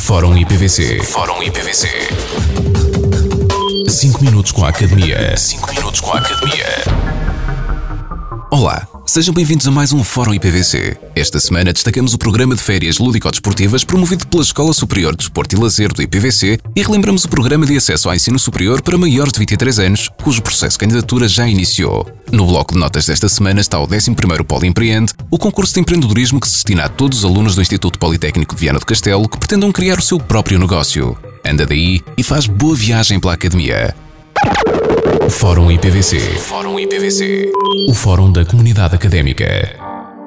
Fórum IPVC. Fórum IPVC. 5 minutos com a Academia. 5 minutos com a Academia. Olá, sejam bem-vindos a mais um Fórum IPVC. Esta semana destacamos o programa de férias lúdico-desportivas promovido pela Escola Superior de Desporto e Lazer do IPVC e relembramos o programa de acesso ao ensino superior para maiores de 23 anos, cujo processo de candidatura já iniciou. No bloco de notas desta semana está o 11º Polo Empreende, o concurso de empreendedorismo que se destina a todos os alunos do Instituto Politécnico de Viana do Castelo que pretendam criar o seu próprio negócio. Anda daí e faz boa viagem pela Academia. Fórum IPVC. Fórum IPVC. O Fórum da Comunidade Académica.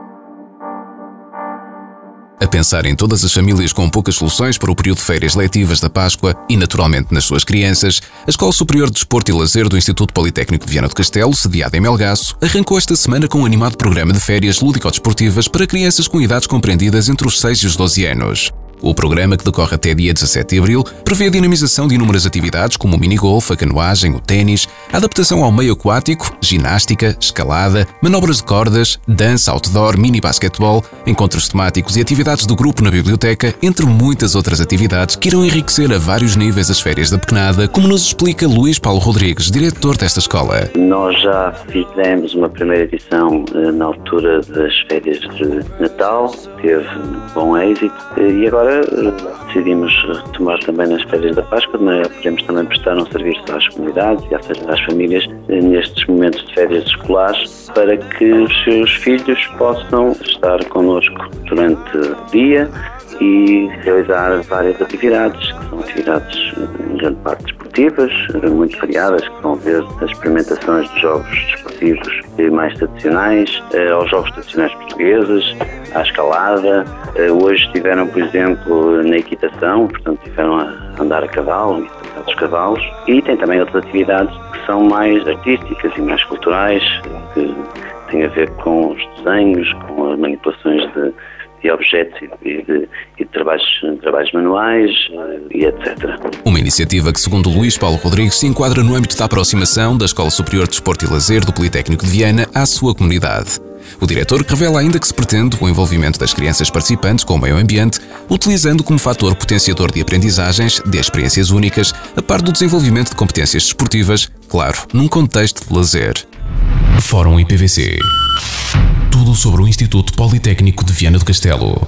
A pensar em todas as famílias com poucas soluções para o período de férias letivas da Páscoa e, naturalmente, nas suas crianças, a Escola Superior de Desporto e Lazer do Instituto Politécnico de Viana do Castelo, sediada em Melgaço, arrancou esta semana com um animado programa de férias lúdico-desportivas para crianças com idades compreendidas entre os 6 e os 12 anos. O programa, que decorre até dia 17 de abril, prevê a dinamização de inúmeras atividades como o minigolf, a canoagem, o ténis, a adaptação ao meio aquático, ginástica, escalada, manobras de cordas, dança, outdoor, mini-basquetebol, encontros temáticos e atividades do grupo na biblioteca, entre muitas outras atividades que irão enriquecer a vários níveis as férias da pequenada, como nos explica Luís Paulo Rodrigues, diretor desta escola. Nós já fizemos uma primeira edição na altura das férias de Natal, teve bom êxito, e agora decidimos retomar também nas férias da Páscoa, mas podemos também prestar um serviço às comunidades e às famílias nestes momentos de férias escolares para que os seus filhos possam estar connosco durante o dia e realizar várias atividades, que são atividades em grande parte desportivas, muito variadas, que vão desde as experimentações de jogos desportivos mais tradicionais, aos jogos tradicionais portugueses, à escalada. Hoje estiveram, por exemplo, na equitação, portanto estiveram a andar a cavalo, dos cavalos, e tem também outras atividades que são mais artísticas e mais culturais, que têm a ver com os desenhos, com as manipulações de objetos e de trabalhos manuais e etc. Uma iniciativa que, segundo Luís Paulo Rodrigues, se enquadra no âmbito da aproximação da Escola Superior de Desporto e Lazer do Politécnico de Viana à sua comunidade. O diretor revela ainda que se pretende o envolvimento das crianças participantes com o meio ambiente, utilizando como fator potenciador de aprendizagens, de experiências únicas, a par do desenvolvimento de competências desportivas, claro, num contexto de lazer. Fórum IPVC. Tudo sobre o Instituto Politécnico de Viana do Castelo.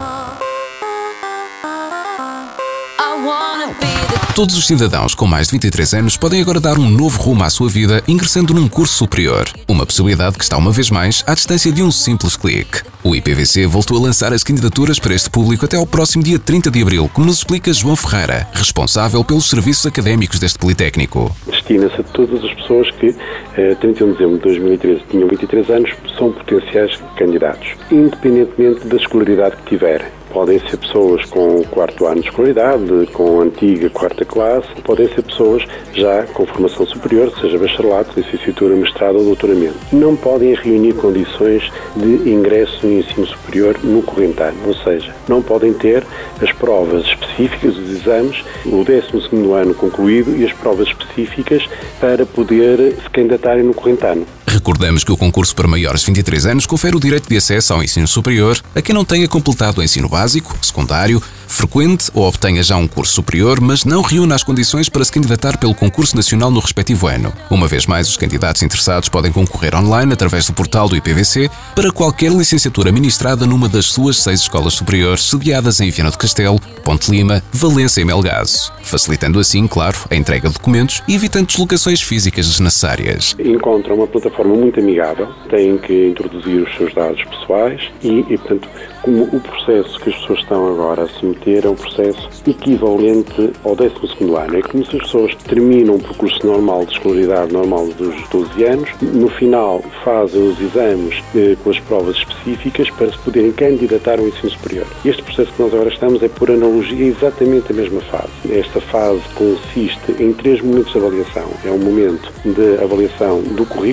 Todos os cidadãos com mais de 23 anos podem agora dar um novo rumo à sua vida ingressando num curso superior. Uma possibilidade que está uma vez mais à distância de um simples clique. O IPVC voltou a lançar as candidaturas para este público até ao próximo dia 30 de abril, como nos explica João Ferreira, responsável pelos serviços académicos deste Politécnico. Destina-se a todas as pessoas que, 31 de dezembro de 2013, tinham 23 anos, são potenciais candidatos, independentemente da escolaridade que tiverem. Podem ser pessoas com o 4º ano de escolaridade, com a antiga 4ª classe, podem ser pessoas já com formação superior, seja bacharelato, licenciatura, mestrado ou doutoramento. Não podem reunir condições de ingresso no ensino superior no corrente ano, ou seja, não podem ter as provas específicas, os exames, o 12º ano concluído e as provas específicas para poder se candidatarem no corrente ano. Recordamos que o concurso para maiores de 23 anos confere o direito de acesso ao ensino superior a quem não tenha completado o ensino básico, secundário, frequente ou obtenha já um curso superior, mas não reúna as condições para se candidatar pelo concurso nacional no respectivo ano. Uma vez mais, os candidatos interessados podem concorrer online através do portal do IPVC para qualquer licenciatura ministrada numa das suas 6 escolas superiores sediadas em Viana do Castelo, Ponte Lima, Valença e Melgaço, facilitando assim, claro, a entrega de documentos e evitando deslocações físicas desnecessárias. Encontram uma plataforma muito amigável, têm que introduzir os seus dados pessoais e portanto, como o processo que as pessoas estão agora a submeter é um processo equivalente ao 12º ano. É como se as pessoas terminam o percurso normal de escolaridade normal dos 12 anos, no final fazem os exames com as provas específicas para se poderem candidatar ao ensino superior. Este processo que nós agora estamos é, por analogia, exatamente a mesma fase. Esta fase consiste em 3 momentos de avaliação. É um momento de avaliação do currículo da pessoa,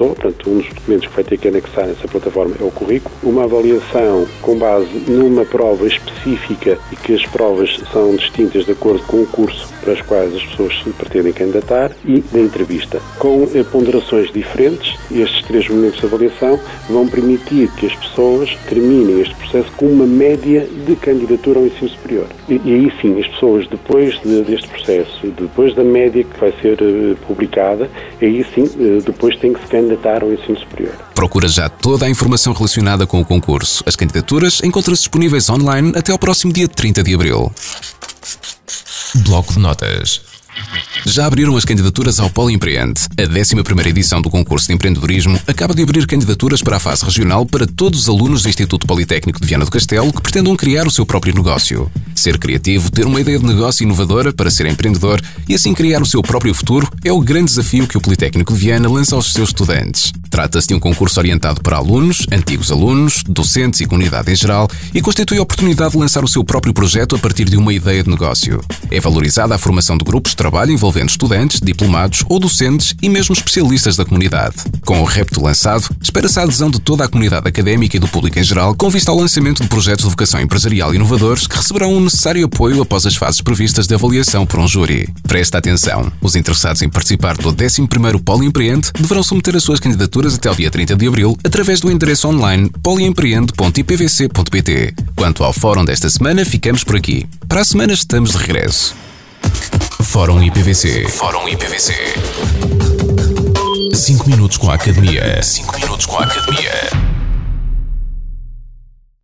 pessoa, portanto, um dos documentos que vai ter que anexar nessa plataforma é o currículo, uma avaliação com base numa prova específica e que as provas são distintas de acordo com o curso para os quais as pessoas se pretendem candidatar e da entrevista. Com ponderações diferentes, estes 3 momentos de avaliação vão permitir que as pessoas terminem este processo com uma média de candidatura ao ensino superior. E aí sim, as pessoas, depois deste processo, depois da média que vai ser publicada, aí sim, depois têm que se candidatar ao ensino superior. Procura já toda a informação relacionada com o concurso. As candidaturas encontram-se disponíveis online até ao próximo dia 30 de abril. Bloco de notas. Já abriram as candidaturas ao Polo Empreende. A 11ª edição do concurso de empreendedorismo acaba de abrir candidaturas para a fase regional para todos os alunos do Instituto Politécnico de Viana do Castelo que pretendam criar o seu próprio negócio. Ser criativo, ter uma ideia de negócio inovadora para ser empreendedor e assim criar o seu próprio futuro é o grande desafio que o Politécnico de Viana lança aos seus estudantes. Trata-se de um concurso orientado para alunos, antigos alunos, docentes e comunidade em geral e constitui a oportunidade de lançar o seu próprio projeto a partir de uma ideia de negócio. É valorizada a formação de grupos de trabalho envolvendo estudantes, diplomados ou docentes e mesmo especialistas da comunidade. Com o repto lançado, espera-se a adesão de toda a comunidade académica e do público em geral com vista ao lançamento de projetos de vocação empresarial inovadores que receberão o necessário apoio após as fases previstas de avaliação por um júri. Presta atenção, os interessados em participar do 11º Polo Empreende deverão submeter as suas candidaturas até ao dia 30 de abril através do endereço online poliempreende.ipvc.pt. Quanto ao fórum desta semana, ficamos por aqui. Para a semana estamos de regresso. Fórum IPVC. Fórum IPVC. 5 minutos com a Academia. 5 minutos com a Academia.